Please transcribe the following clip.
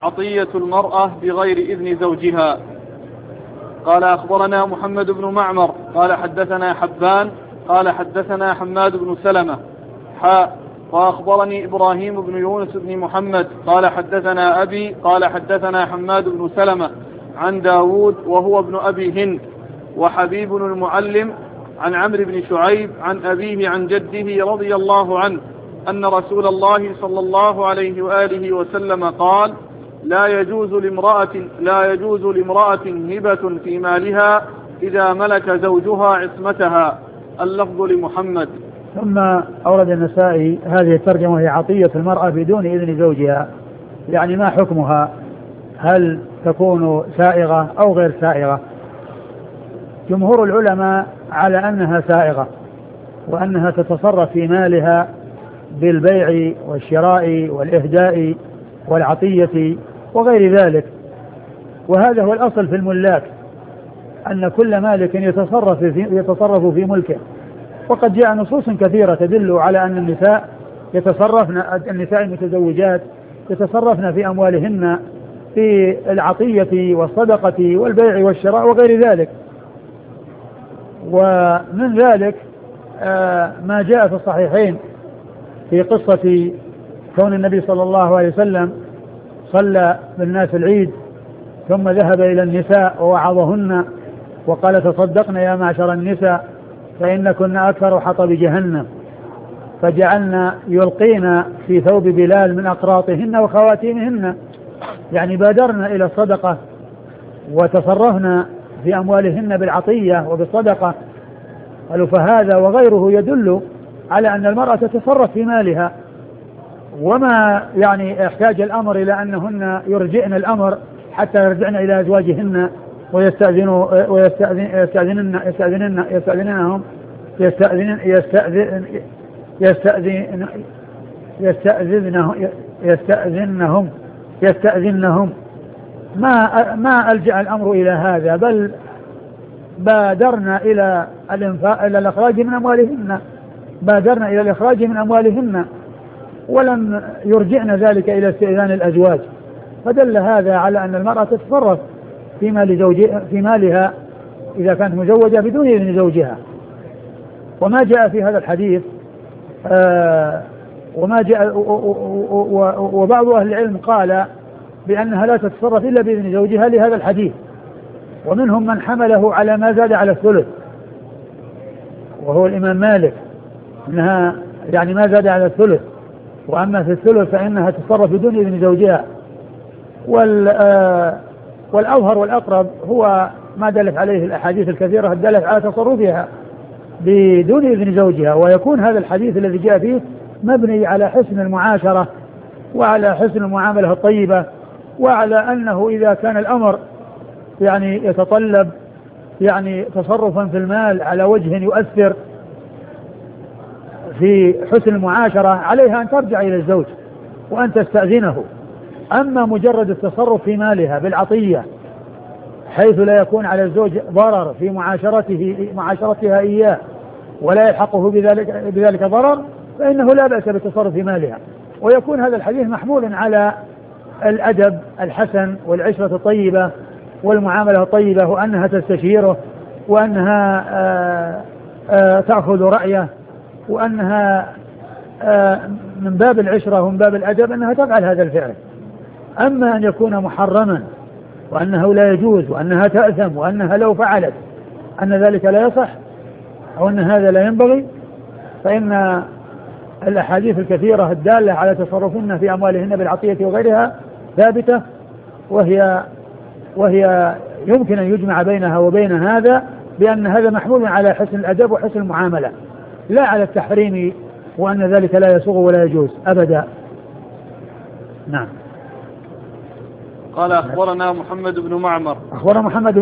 عطية المرأة بغير إذن زوجها. قال أخبرنا محمد بن معمر قال حدثنا حبان قال حدثنا حماد بن سلمة وأخبرني إبراهيم بن يونس بن محمد قال حدثنا أبي قال حدثنا حماد بن سلمة عن داود وهو ابن أبي هند وحبيب المعلم عن عمرو بن شعيب عن أبيه عن جده رضي الله عنه أن رسول الله صلى الله عليه وآله وسلم قال: لا يجوز لامرأة هبة في مالها إذا ملك زوجها عصمتها. اللفظ لمحمد. ثم أورد النسائي هذه الترجمة وهي عطية المرأة بدون إذن زوجها، يعني ما حكمها؟ هل تكون سائغة أو غير سائغة؟ جمهور العلماء على أنها سائغة وأنها تتصرف في مالها بالبيع والشراء والإهداء والعطية وغير ذلك، وهذا هو الأصل في الملاك، أن كل مالك يتصرف في ملكه. وقد جاء نصوص كثيرة تدل على أن النساء المتزوجات يتصرفن في أموالهن في العطية والصدقة والبيع والشراء وغير ذلك. ومن ذلك ما جاء في الصحيحين في قصة كون النبي صلى الله عليه وسلم صلى بالناس العيد ثم ذهب إلى النساء ووعظهن وقال: تصدقن يا معشر النساء فإن كنا أكثر حطب جهنم، فجعلنا يلقين في ثوب بلال من أقراطهن وخواتيمهن، يعني بادرنا إلى الصدقة وتصرفنا في أموالهن بالعطية وبالصدقة. قالوا: فهذا وغيره يدل على أن المرأة تتصرف في مالها، وما يعني احتاج الأمر إلى أنهن يرجعن الأمر حتى يرجعن إلى أزواجهن يستأذنهم. ما ألجأ الأمر إلى هذا، بل بادرنا إلى الإخراج من أموالهن ولم يرجعن ذلك إلى استئذان الأزواج. فدل هذا على أن المرأة تتصرف في مالها إذا كانت مزوجة بدون إذن زوجها. وما جاء في هذا الحديث وبعض أهل العلم قال بأنها لا تتصرف إلا بإذن زوجها لهذا الحديث، ومنهم من حمله على ما زاد على الثلث وهو الإمام مالك، أنها يعني ما زاد على الثلث، وأما في الثلث فإنها تتصرف بدون إذن زوجها. والأظهر والأقرب هو ما دلت عليه الأحاديث الكثيرة الدالة على تصرفها بدون إذن زوجها، ويكون هذا الحديث الذي جاء فيه مبني على حسن المعاشرة وعلى حسن المعاملة الطيبة، وعلى أنه إذا كان الأمر يعني يتطلب يعني تصرفا في المال على وجه يؤثر في حسن المعاشرة عليها أن ترجع إلى الزوج وأن تستأذنه. أما مجرد التصرف في مالها بالعطية حيث لا يكون على الزوج ضرر في معاشرتها إياه ولا يلحقه بذلك ضرر، فإنه لا بأس بالتصرف في مالها. ويكون هذا الحديث محمول على الأدب الحسن والعشرة الطيبة والمعاملة الطيبة، وأنها تستشيره وأنها تأخذ رأيه، وأنها من باب العشرة ومن باب الأدب أنها تفعل هذا الفعل. أما أن يكون محرما وأنه لا يجوز وأنها تأثم وأنها لو فعلت أن ذلك لا يصح أو أن هذا لا ينبغي، فإن الأحاديث الكثيرة الدالة على تصرفهن في أموالهن بالعطية وغيرها ثابتة، وهي يمكن أن يجمع بينها وبين هذا بأن هذا محمول على حسن الأدب وحسن المعاملة، لا على التحريم وأن ذلك لا يسوغ ولا يجوز أبدا. نعم. قال أخبرنا محمد بن معمر. أخبرنا محمد